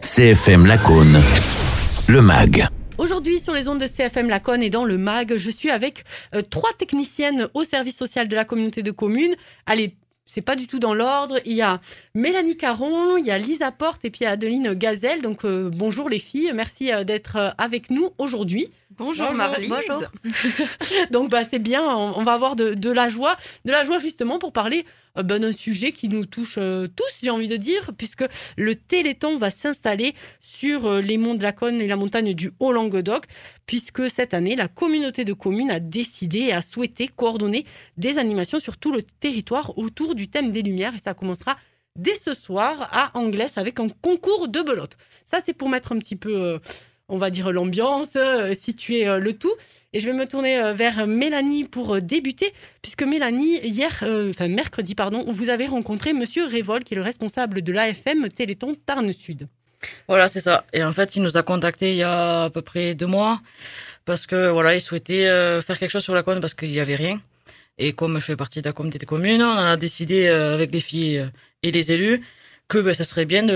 CFM Lacaune, le MAG. Aujourd'hui, sur les ondes de CFM Lacaune et dans le MAG, je suis avec 3 techniciennes au service social de la communauté de communes. Allez, c'est pas du tout dans l'ordre. Il y a Mélanie Caron, il y a Lisa Porte et puis Adeline Gazelle. Donc bonjour les filles, merci d'être avec nous aujourd'hui. Bonjour Marlise. Bonjour. Donc c'est bien, on va avoir de la joie justement pour parler d'un sujet qui nous touche tous, j'ai envie de dire, puisque le Téléthon va s'installer sur les monts de Lacaune et la montagne du Haut-Languedoc, puisque cette année, la communauté de communes a décidé et a souhaité coordonner des animations sur tout le territoire autour du thème des Lumières, et ça commencera dès ce soir à Anglès avec un concours de belote. Ça, c'est pour mettre un petit peu, on va dire, l'ambiance, situer le tout. Et je vais me tourner vers Mélanie pour débuter, puisque Mélanie, mercredi, vous avez rencontré Monsieur Révol, qui est le responsable de l'AFM Téléthon Tarn Sud. Voilà, c'est ça. Et en fait, il nous a contactés il y a à peu près 2 mois, parce que voilà, il souhaitait faire quelque chose sur la Cône parce qu'il n'y avait rien. Et comme je fais partie de la communauté des communes, on a décidé avec les filles et les élus que ça serait bien de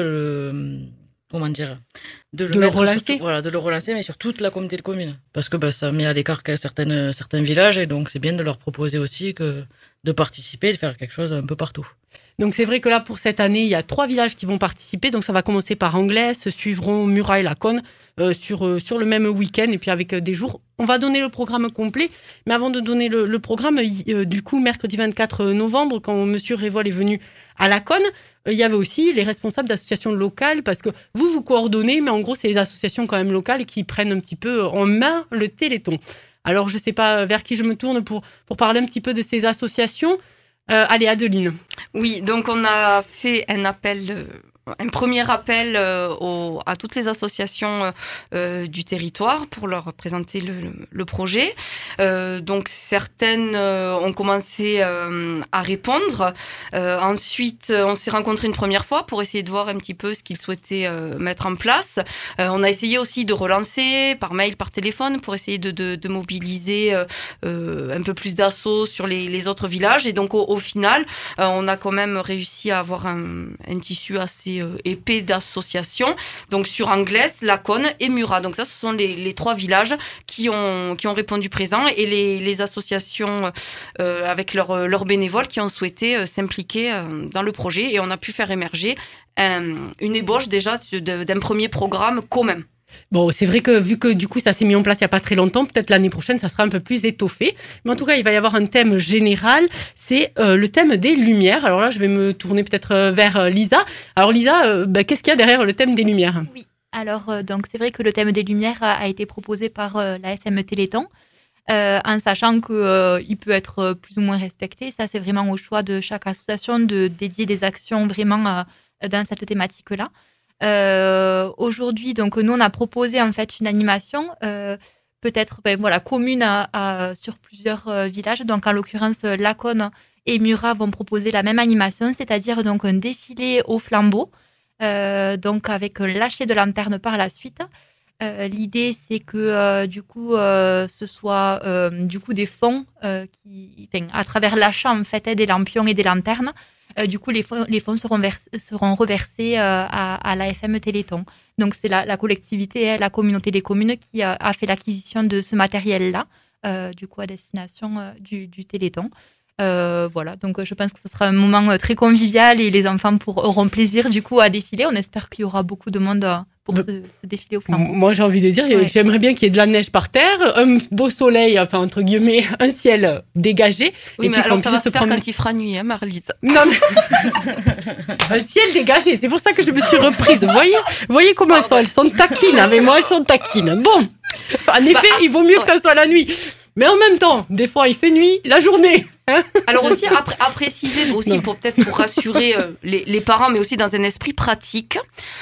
le relancer. De le relancer, mais sur toute la communauté de communes. Parce que ça met à l'écart certains villages, et donc c'est bien de leur proposer aussi de participer, de faire quelque chose un peu partout. Donc c'est vrai que là, pour cette année, il y a 3 villages qui vont participer. Donc ça va commencer par Anglès, suivront Murat et Lacaune sur le même week-end, et puis avec des jours. On va donner le programme complet. Mais avant de donner le programme, du coup, mercredi 24 novembre, quand Monsieur Révol est venu à Lacaune, il y avait aussi les responsables d'associations locales, parce que vous coordonnez, mais en gros, c'est les associations quand même locales qui prennent un petit peu en main le Téléthon. Alors, je ne sais pas vers qui je me tourne pour parler un petit peu de ces associations. Allez, Adeline. Oui, donc on a fait un premier appel à toutes les associations du territoire pour leur présenter le projet. Donc certaines ont commencé à répondre. Ensuite, on s'est rencontrés une première fois pour essayer de voir un petit peu ce qu'ils souhaitaient mettre en place. On a essayé aussi de relancer par mail, par téléphone, pour essayer de mobiliser un peu plus d'assos sur les autres villages. Et donc au final, on a quand même réussi à avoir un tissu assez épais d'associations, donc sur Anglès, Lacaune et Murat. Donc ça, ce sont les 3 villages qui ont répondu présent, et les associations avec leurs bénévoles qui ont souhaité s'impliquer dans le projet, et on a pu faire émerger une ébauche déjà d'un premier programme commun. Bon, c'est vrai que vu que du coup ça s'est mis en place il n'y a pas très longtemps, peut-être l'année prochaine ça sera un peu plus étoffé. Mais en tout cas, il va y avoir un thème général, c'est le thème des Lumières. Alors là, je vais me tourner peut-être vers Lisa. Alors Lisa, qu'est-ce qu'il y a derrière le thème des Lumières ? Oui, alors donc c'est vrai que le thème des Lumières a été proposé par l'AFM Téléthon, en sachant qu'il peut être plus ou moins respecté. Ça, c'est vraiment au choix de chaque association de dédier des actions vraiment dans cette thématique-là. Aujourd'hui, donc nous on a proposé en fait une animation commune sur plusieurs villages. Donc en l'occurrence, Lacaune et Murat vont proposer la même animation, c'est-à-dire donc un défilé au flambeau, donc avec lâcher de lanterne par la suite. L'idée, c'est que ce soit des fonds à travers l'achat en fait des lampions et des lanternes. Les fonds seront reversés à l'AFM Téléthon. Donc, c'est la collectivité, la communauté des communes qui a fait l'acquisition de ce matériel-là, à destination du Téléthon. Donc je pense que ce sera un moment très convivial, et les enfants auront plaisir à défiler. On espère qu'il y aura beaucoup de monde pour ce défilé au flambeau. Moi, j'ai envie de dire, J'aimerais bien qu'il y ait de la neige par terre, un beau soleil, entre guillemets, un ciel dégagé. Oui, mais alors ça va se faire quand il fera nuit, Marlise. Non, mais... un ciel dégagé, c'est pour ça que je me suis reprise. Vous voyez comment elles sont taquines, avec moi, elles sont taquines. Bon, en effet, il vaut mieux que ça soit la nuit. Mais en même temps, des fois, il fait nuit, la journée. Alors aussi, à préciser, pour rassurer les parents, mais aussi dans un esprit pratique,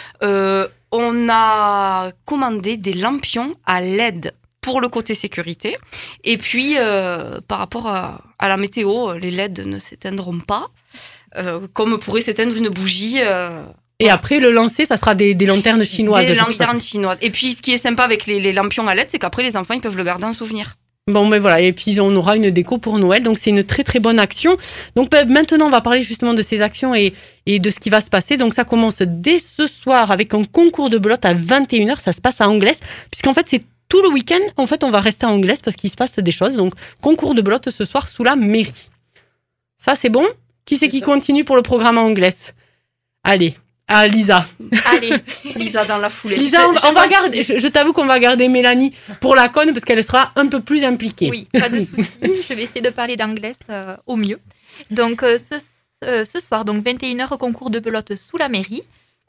on a commandé des lampions à LED pour le côté sécurité. Et puis, par rapport à la météo, les LED ne s'éteindront pas, comme pourrait s'éteindre une bougie. Et après, le lancer, ça sera des lanternes chinoises. Des lanternes chinoises. Et puis, ce qui est sympa avec les lampions à LED, c'est qu'après, les enfants, ils peuvent le garder en souvenir. Bon, ben voilà, et puis on aura une déco pour Noël, donc c'est une très très bonne action. Donc maintenant, on va parler justement de ces actions et de ce qui va se passer. Donc ça commence dès ce soir avec un concours de belote à 21h, ça se passe à Angles, puisqu'en fait c'est tout le week-end, en fait on va rester à Angles parce qu'il se passe des choses. Donc concours de belote ce soir sous la mairie. Ça c'est bon ? Qui c'est qui continue pour le programme à Angles ? Allez. Ah, Lisa. Allez, Lisa dans la foulée. Lisa, on va garder, je t'avoue qu'on va garder Mélanie pour la conne parce qu'elle sera un peu plus impliquée. Oui, pas de souci. Je vais essayer de parler d'anglais au mieux. Donc, ce soir, donc 21h, concours de belote sous la mairie.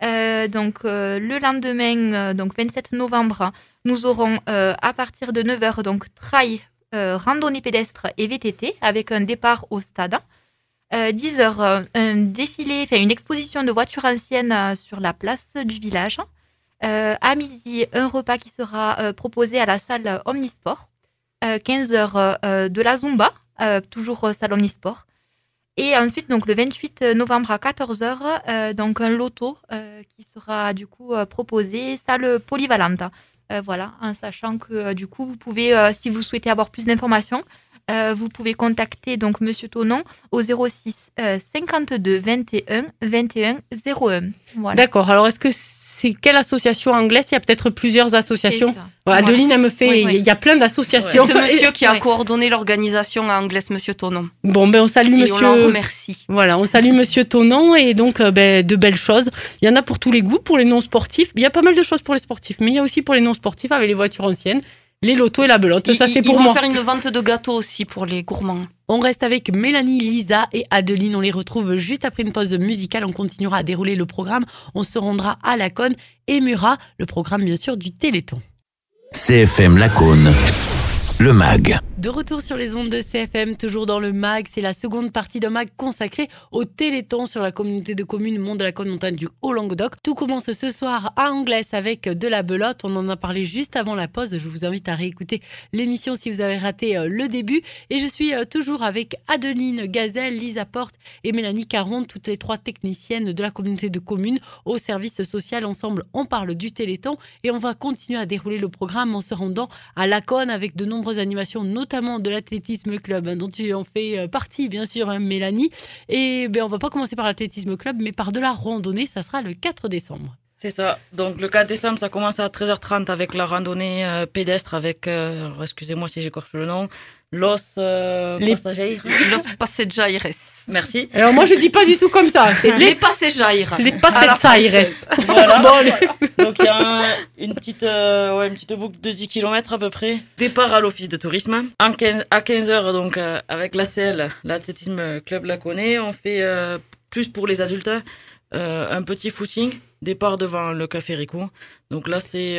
Le lendemain, donc 27 novembre, nous aurons à partir de 9h, donc trail, randonnée pédestre et VTT avec un départ au stade. 10h, un défilé, une exposition de voitures anciennes sur la place du village. À midi, un repas qui sera proposé à la salle Omnisport. 15h, de la Zumba, toujours salle Omnisport. Et ensuite, donc, le 28 novembre à 14h, donc un loto qui sera du coup proposé, salle polyvalente. Voilà, en sachant que du coup, vous pouvez, si vous souhaitez avoir plus d'informations, vous pouvez contacter donc Monsieur Tonon au 06 52 21 21 01. Voilà. D'accord. Alors, est-ce que c'est quelle association anglaise ? Il y a peut-être plusieurs associations. Ouais, Adeline, elle me fait. Il y a plein d'associations. C'est monsieur qui a coordonné l'organisation à Angles, Monsieur Tonon. Bon, ben on salue Monsieur. Et on l'en remercie. Voilà, on salue Monsieur Tonon et donc de belles choses. Il y en a pour tous les goûts, pour les non-sportifs. Il y a pas mal de choses pour les sportifs, mais il y a aussi pour les non-sportifs avec les voitures anciennes. Les lotos et la belote, ça c'est pour moi. Ils vont faire une vente de gâteaux aussi pour les gourmands. On reste avec Mélanie, Lisa et Adeline. On les retrouve juste après une pause musicale. On continuera à dérouler le programme. On se rendra à Laconne et Murat, le programme bien sûr du Téléthon. CFM Laconne, le MAG. De retour sur les ondes de CFM, toujours dans le MAG. C'est la seconde partie d'un MAG consacré au Téléthon sur la communauté de communes Mont de Laconne Montagne du Haut-Languedoc. Tout commence ce soir à Angles avec de la belote. On en a parlé juste avant la pause. Je vous invite à réécouter l'émission si vous avez raté le début. Et je suis toujours avec Adeline Gazelle, Lisa Porte et Mélanie Caron, toutes les trois techniciennes de la communauté de communes au service social. Ensemble, on parle du Téléthon et on va continuer à dérouler le programme en se rendant à Laconne avec de nombreuses animations, notamment de l'athlétisme club, dont tu en fais partie, bien sûr, Mélanie. Et on va pas commencer par l'athlétisme club, mais par de la randonnée. Ça sera le 4 décembre. C'est ça. Donc, le 4 décembre, ça commence à 13h30 avec la randonnée pédestre avec, alors, excusez-moi si j'écorche le nom, Los Passageires. Los Passageires. Merci. Alors, moi, je dis pas du tout comme ça. C'est les Passageires. Les Passageires. Voilà. Donc, il y a une petite boucle de 10 km à peu près. Départ à l'office de tourisme. À 15h, donc, avec l'ACL, l'athlétisme club Laconais, on fait plus pour les adultes, un petit footing. Départ devant le Café Ricou. Donc là, c'est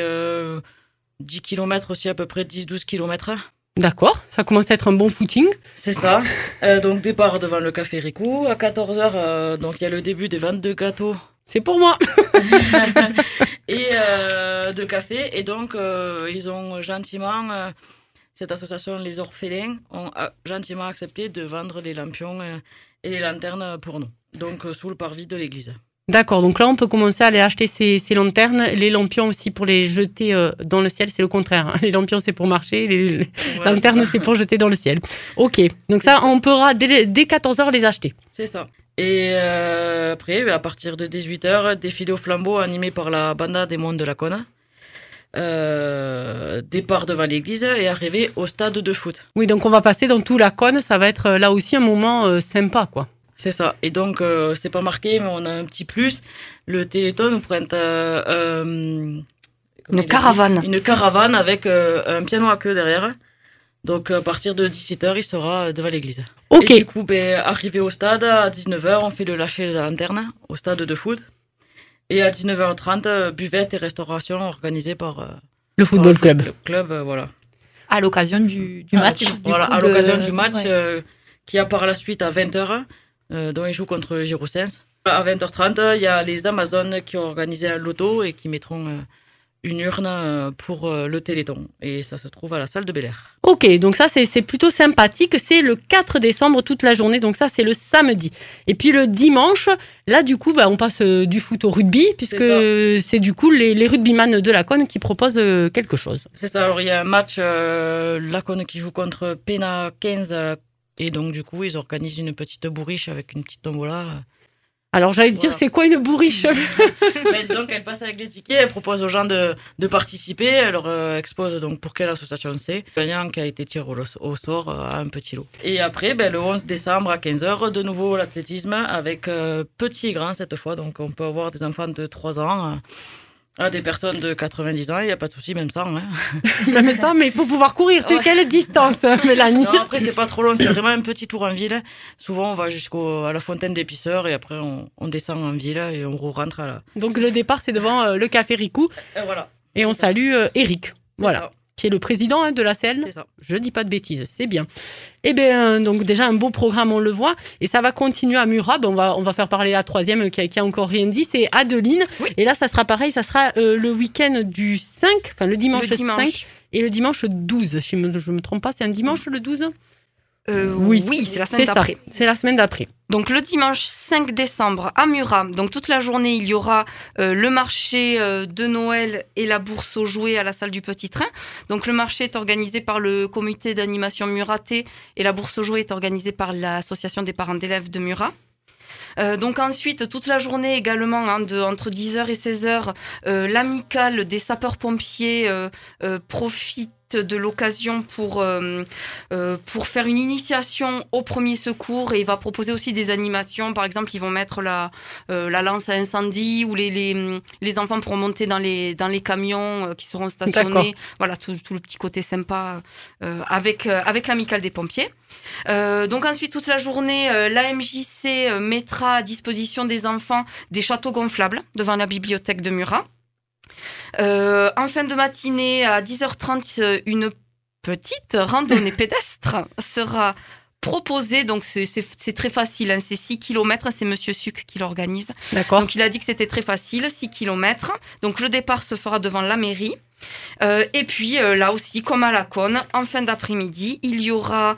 10 km aussi, à peu près 10-12 km. D'accord, ça commence à être un bon footing. C'est ça. Donc départ devant le Café Ricou. À 14h, donc il y a le début des ventes de gâteaux. C'est pour moi. Et de café. Et donc, ils ont gentiment, cette association Les Orphelins, ont gentiment accepté de vendre les lampions et les lanternes pour nous. Donc sous le parvis de l'église. D'accord, donc là on peut commencer à aller acheter ces lanternes, les lampions aussi pour les jeter dans le ciel, c'est le contraire. Hein. Les lampions c'est pour marcher, les lanternes c'est pour jeter dans le ciel. Ok, donc ça on pourra dès 14h les acheter. C'est ça. Et après, à partir de 18h, défilé au flambeau animé par la banda des Monts de Laconne. Départ devant l'église et arrivé au stade de foot. Oui, donc on va passer dans tout Laconne, ça va être là aussi un moment sympa quoi. C'est ça. Et donc, c'est pas marqué, mais on a un petit plus. Le Téléthon nous prête une caravane. Une caravane avec un piano à queue derrière. Donc, à partir de 17h, il sera devant l'église. Ok. Et du coup, arrivé au stade, à 19h, on fait le lâcher de la lanterne au stade de foot. Et à 19h30, buvette et restauration organisée par le football club. Le club, voilà. À l'occasion du match. Voilà, à l'occasion du match qui a par la suite à 20h. Dont ils jouent contre Giroussens. À 20h30, il y a les Amazones qui ont organisé un loto et qui mettront une urne pour le Téléthon. Et ça se trouve à la salle de Bel-Air. Ok, donc ça c'est plutôt sympathique. C'est le 4 décembre toute la journée, donc ça c'est le samedi. Et puis le dimanche, là du coup on passe du foot au rugby, puisque c'est du coup les rugbyman de Laconne qui proposent quelque chose. C'est ça, alors il y a un match Laconne qui joue contre Pénat 15 et donc du coup ils organisent une petite bourriche avec une petite tombola. Alors j'allais dire, c'est quoi une bourriche? Mais disons qu'elle passe avec les tickets, elle propose aux gens de participer, elle leur expose donc pour quelle association c'est. Le gagnant qui a été tiré au sort a un petit lot. Et après, le 11 décembre à 15h, de nouveau l'athlétisme avec petits et grands cette fois. Donc on peut avoir des enfants de 3 ans à des personnes de 90 ans, il n'y a pas de souci, même ça. Hein. Même ça, mais il faut pouvoir courir. C'est quelle distance, Mélanie? Non, après, c'est pas trop long, c'est vraiment un petit tour en ville. Souvent, on va jusqu'à la fontaine des Pisseurs et après, on descend en ville et on rentre à la... Donc, le départ, c'est devant le Café Ricou. Voilà. Et on salue Eric. Voilà. Qui est le président de la CL. C'est ça. Je dis pas de bêtises, c'est bien. Eh bien, donc déjà un beau programme, on le voit, et ça va continuer à Murat. On va faire parler la troisième qui a encore rien dit, c'est Adeline. Oui. Et là, ça sera pareil, ça sera le week-end du 5, enfin le dimanche 5 et le dimanche 12. Je me trompe pas, c'est un dimanche le 12 Oui, c'est la semaine d'après. C'est la semaine d'après. Donc le dimanche 5 décembre à Murat, donc toute la journée, il y aura le marché de Noël et la bourse aux jouets à la salle du Petit Train. Donc le marché est organisé par le comité d'animation Muratais et la bourse aux jouets est organisée par l'association des parents d'élèves de Murat. Donc ensuite, toute la journée également, entre 10h et 16h, l'amicale des sapeurs-pompiers profite de l'occasion pour faire une initiation au premier secours, et il va proposer aussi des animations. Par exemple, ils vont mettre la lance à incendie, où les enfants pourront monter dans les camions qui seront stationnés. D'accord. Voilà, tout le petit côté sympa avec l'amicale des pompiers. Donc ensuite, toute la journée, la MJC mettra à disposition des enfants des châteaux gonflables devant la bibliothèque de Murat. En fin de matinée, à 10h30, une petite randonnée pédestre sera proposée. Donc, c'est très facile. C'est 6 km. C'est Monsieur Suc qui l'organise. D'accord. Donc, il a dit que c'était très facile, 6 km. Donc, le départ se fera devant la mairie. Et puis, là aussi, comme à Laconne, en fin d'après-midi, il y aura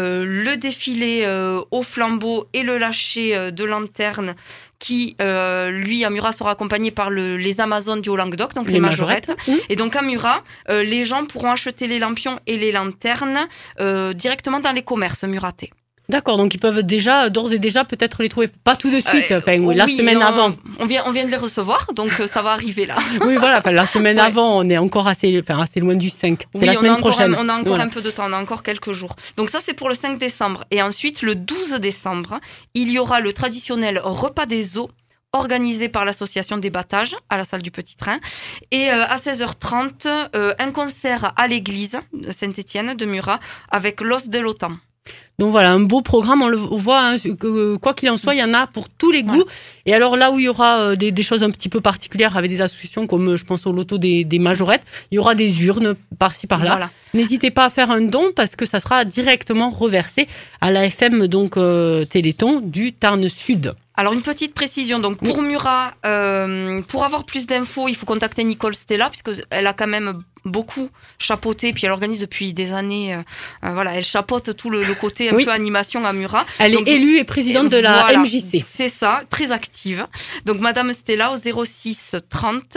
le défilé au flambeau et le lâcher de lanterne qui, lui, à Murat, sera accompagné par les Amazones du Haut-Languedoc, donc les majorettes. Et donc, à Murat, les gens pourront acheter les lampions et les lanternes directement dans les commerces muratais. D'accord, donc ils peuvent d'ores et déjà, peut-être les trouver, pas tout de suite, la semaine avant. On vient de les recevoir, donc ça va arriver là. Oui, voilà, la semaine avant, on est encore assez loin du 5. C'est la semaine prochaine. On a encore un peu de temps, on a encore quelques jours. Donc ça, c'est pour le 5 décembre. Et ensuite, le 12 décembre, il y aura le traditionnel repas des eaux, organisé par l'association des battages à la salle du Petit Train. Et à 16h30, un concert à l'église de Saint-Étienne de Murat avec l'os de l'OTAN. Donc voilà, un beau programme, on le voit, quoi qu'il en soit, il y en a pour tous les goûts. Ouais. Et alors là où il y aura des choses un petit peu particulières avec des associations comme je pense au loto des majorettes, il y aura des urnes par-ci par-là. Voilà. N'hésitez pas à faire un don parce que ça sera directement reversé à l'AFM donc Téléthon du Tarn Sud. Alors une petite précision, donc pour Murat, pour avoir plus d'infos, il faut contacter Nicole Stella puisqu'elle a quand même beaucoup chapeauté, puis elle organise depuis des années, elle chapeaute tout le côté un peu animation à Murat. Elle est élue et présidente de la MJC. C'est ça, très active. Donc Madame Stella au 06 30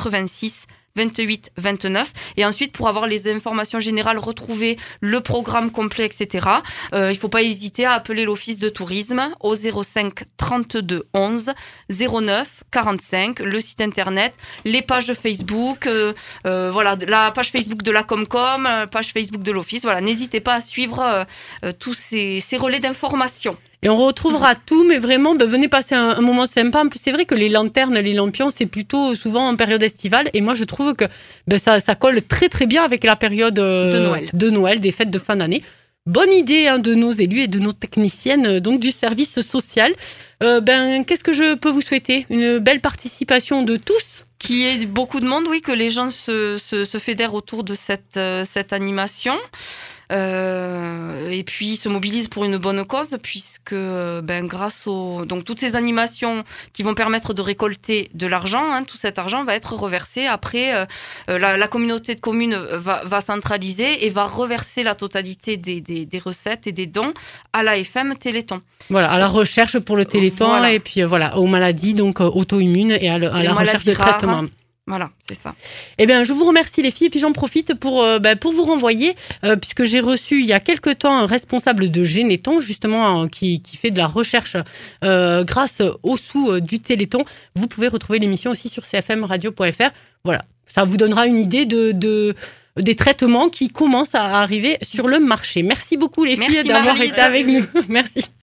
86 28 29, et ensuite pour avoir les informations générales, retrouver le programme complet, etc. Il faut pas hésiter à appeler l'office de tourisme au 05 32 11 09 45, le site internet, les pages Facebook, la page Facebook de la Comcom, page Facebook de l'office. Voilà, n'hésitez pas à suivre tous ces relais d'information. Et on retrouvera tout, mais vraiment, venez passer un moment sympa. En plus, c'est vrai que les lanternes, les lampions, c'est plutôt souvent en période estivale. Et moi, je trouve que ça colle très, très bien avec la période de Noël, des fêtes de fin d'année. Bonne idée de nos élus et de nos techniciennes donc du service social. Qu'est-ce que je peux vous souhaiter ? Une belle participation de tous. Qu'il y ait beaucoup de monde, oui, que les gens se fédèrent autour de cette animation. Et puis ils se mobilisent pour une bonne cause puisque grâce donc toutes ces animations qui vont permettre de récolter de l'argent, tout cet argent va être reversé. Après, la communauté de communes va centraliser et va reverser la totalité des recettes et des dons à l'AFM Téléthon. Voilà, à la recherche pour le Téléthon et puis aux maladies donc auto-immunes et à la recherche de traitement. Voilà, c'est ça. Eh bien, je vous remercie les filles. Et puis j'en profite pour vous renvoyer, puisque j'ai reçu il y a quelque temps un responsable de Généton, justement, qui fait de la recherche grâce aux sous du Téléthon. Vous pouvez retrouver l'émission aussi sur cfmradio.fr. Voilà, ça vous donnera une idée des traitements qui commencent à arriver sur le marché. Merci beaucoup les filles d'avoir été avec nous. Merci.